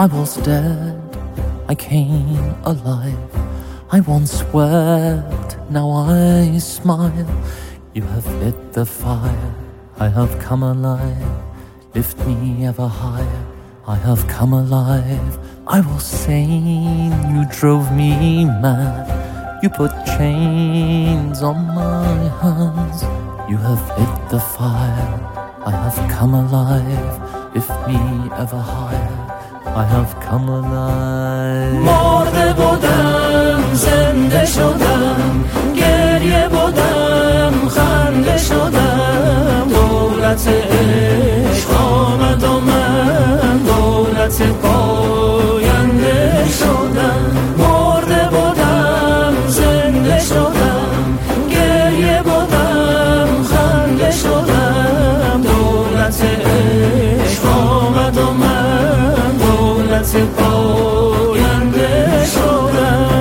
I was dead, I came alive. I once wept, now I smile. You have lit the fire, I have come alive. Lift me ever higher, I have come alive. I was sane, you drove me mad. You put chains on my hands. You have lit the fire, I have come alive. Lift me ever higher, I have come alive. مرده بودم زنده شدم، گریه بودم خنده شدم. دولت عشق آمد و من دولت پاینده شدم. مرده بودم زنده شدم، گریه بودم خنده شدم. دولت عشق آمد و من دولت پاینده شدم.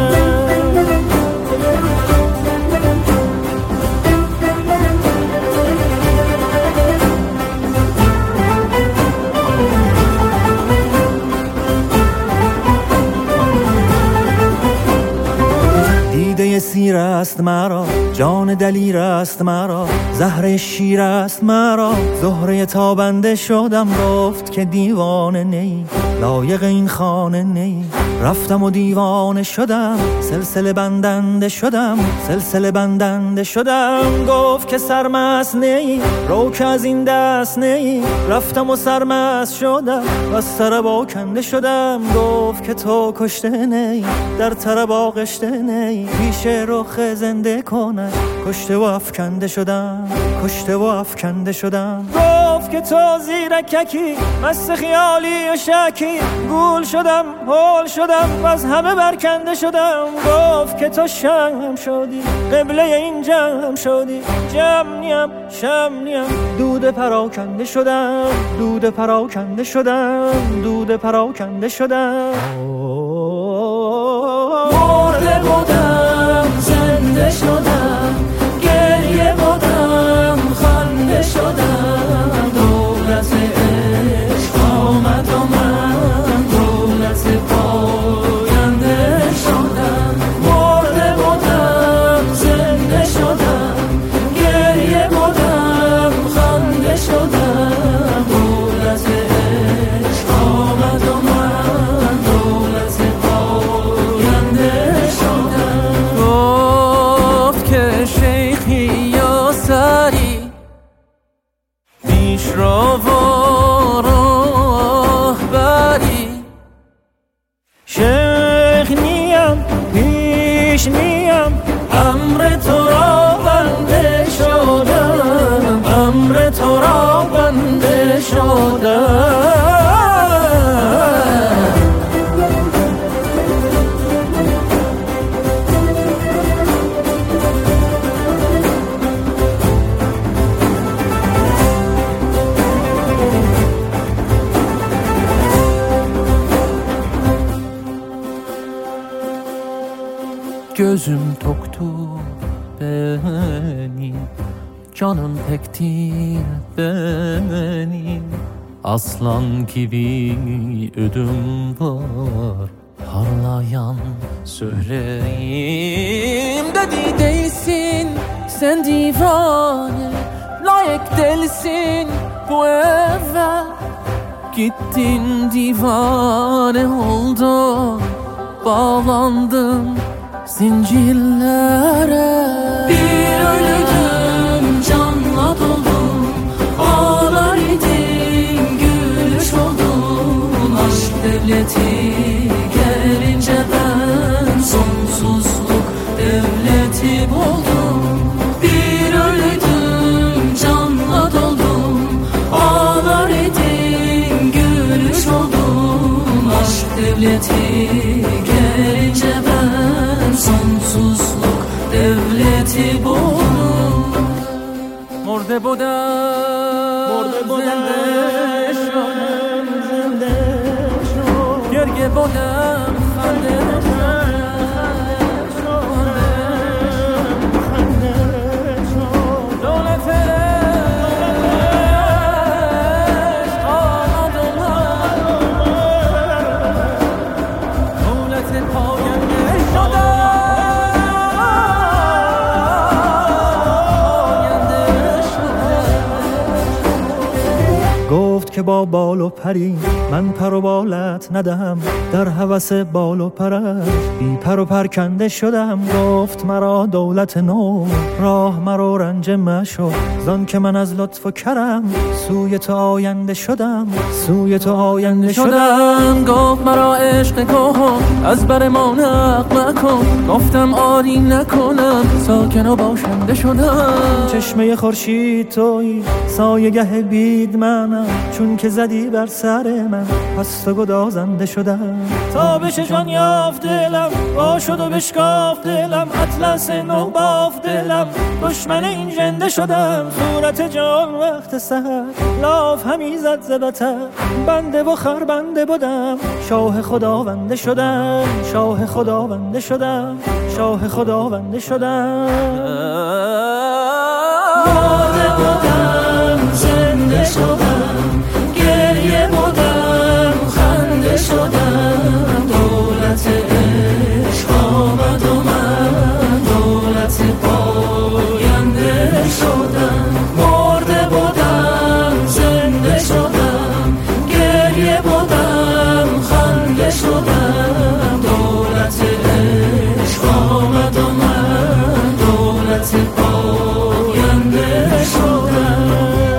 دیده سیر است مرا، جان دلیر است مرا، زهره شیر است مرا. زهره تابنده شدم، گفت که دیوانه نی، لایق این خانه نی. رفتم و دیوانه شدم، سلسله بندنده شدم، سلسله بندنده شدم. گفت که سرمست نی، رو که از این دست نی. رفتم و سرمست شدم و از طرب آکنده شدم. گفت که تو کشته نی، در طرب آغشته نی. پیش رخ زنده کنه، کشته و افکنده شدم، کشته و افکنده شدم. گفت که تو زیرککی، مست خیالی و شکی. گول شدم، هول شدم و از همه برکنده شدم. گفت که تو شم شدی، قبله این جمع شدی. جمعیم، شمعیم، دود پراکنده شدم، دود پراکنده شدم، دود پراکنده شدم. مرده بودم زنده شدم، گریه بودم خنده شدم. دولت عشق آمد و من دولت پاینده شدم. مرده بودم زنده شدم، گریه بودم خنده شدم. دولت عشق آمد و من دولت پاینده شدم. گفت که شیخی یا سری، پیش را و راه بری. شیخ نیم، پیش نیم، امر تو را بنده شدم، امر تو را بنده شدم. Gözüm toktur benim, canım pektir benim. Aslan gibi ödüm var, parlayan söyleyeyim. Dedi değilsin sen divane, layık değilsin bu eve. Gittin divane oldun, bağlandın zincirlere. Bir ölüdüm canla doldum, ağlar idim gülüş oldum. Aşk devleti gelince ben sonsuzluk devleti buldum. Bir ölüdüm canla doldum, ağlar idim gülüş oldum. Aşk devleti gelince ben sonsuzluk devleti buldum. مرده بودم زنده شدم، زنده شدم. گریه بودم خنده که با بال و پری من پر و بالت ندهم، در هوس بال و پرش بی پر و پرکنده شدم. گفت مرا دولت نو راه مرا رنج مشو، زان که من از لطف و کرم سوی تو آینده شدم، سوی تو آینده شدم. گفت مرا عشق کن از بر ما نق مکن، گفتم آری نکنم ساکن و باشنده شدم. چشمه خورشید تویی سایه گه بید منم، چون که زدی بر سر من پس تو گدازنده شدم. تابش جان یافت دلم با شد و بشکافت دلم، اطلس نو بافت دلم دشمن این ژنده شدم. صورت جان وقت سحر لاف همی زد زبتر، بنده و خربنده بودم شاه خداونده شدم، شاه خداونده شدم، شاه خداونده شدم. مرده بودم زنده شدم، گریه بودم خنده شدم. دولت عشق آمد و من دولت پاینده شدم. مرده بودم زنده شدم، گریه بودم خنده شدم. دولت عشق آمد و من دولت پاینده شدم.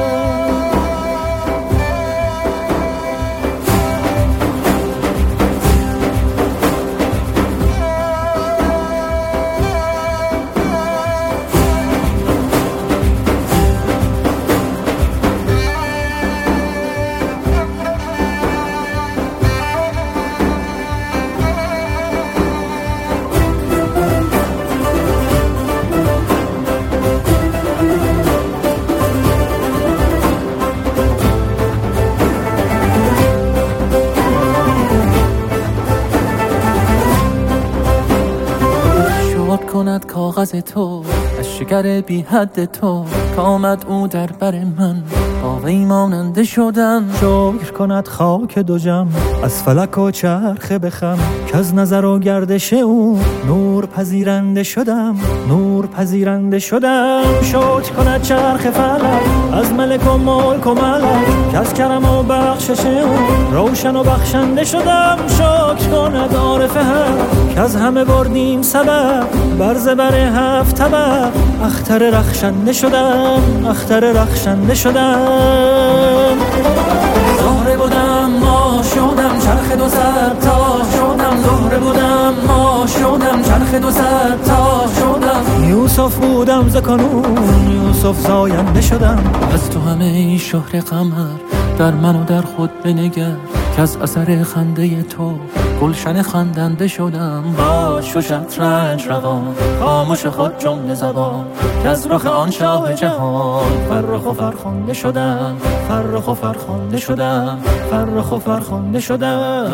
کند کاغذ تو از شکر بی حد تو، کامد او در بر من با وی ماننده شدم. شکر کند خاک دو جم از فلک و چرخه بخم، که از نظر و گردش او نور پذیرنده شدم، نور پذیرنده شدم. شکر کند چرخ فلک از ملک و ملک و ملک، که از کرم و بخشش او روشن و بخشنده شدم. شکر کند عارف حق که از همه بردیم سبب، بر زبر هفت طبق اختر رخشنده شدم، اختر رخشنده شدم. زهره بودم ما شدم چرخ دو صد تا شدم. زهره بودم ما شدم چرخ دو صد تا شدم. یوسف بودم ز کنون یوسف زاینده شدم. از تو همه شهر قمر در من و در خود بنگر، که از اثر خنده تو گلشن خندنده شدم. باش و شطرنج روان خاموش خود جمله زبان، که از رخ آن شاه جهان فرخ و فرخنده شدم، فرخ و فرخنده شدم، فرخ و فرخنده شدم.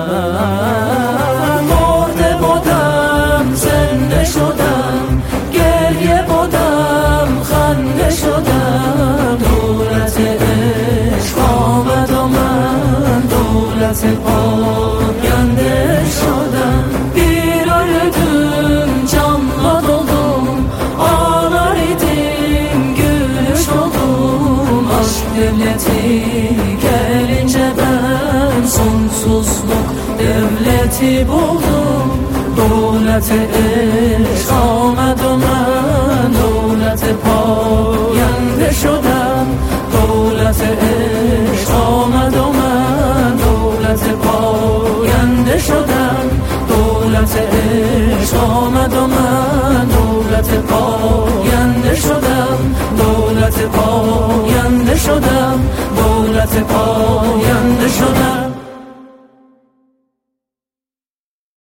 مرده بودم زنده شدم، گریه بودم خنده شدم. دولت عشق آمد و من دولت پاینده شدم. Biröldüm canla doldum, ağlardım gülüş oldum. Aşk devleti gelince ben sonsuzluk devleti buldum. Dövlet-i eşk آمد و من دولت پاینده شدم. دولت عشق آمد و من دولت پاینده شدم. دولت عشق آمد و من دولت پاینده شدم. دولت پاینده شدم. دولت پاینده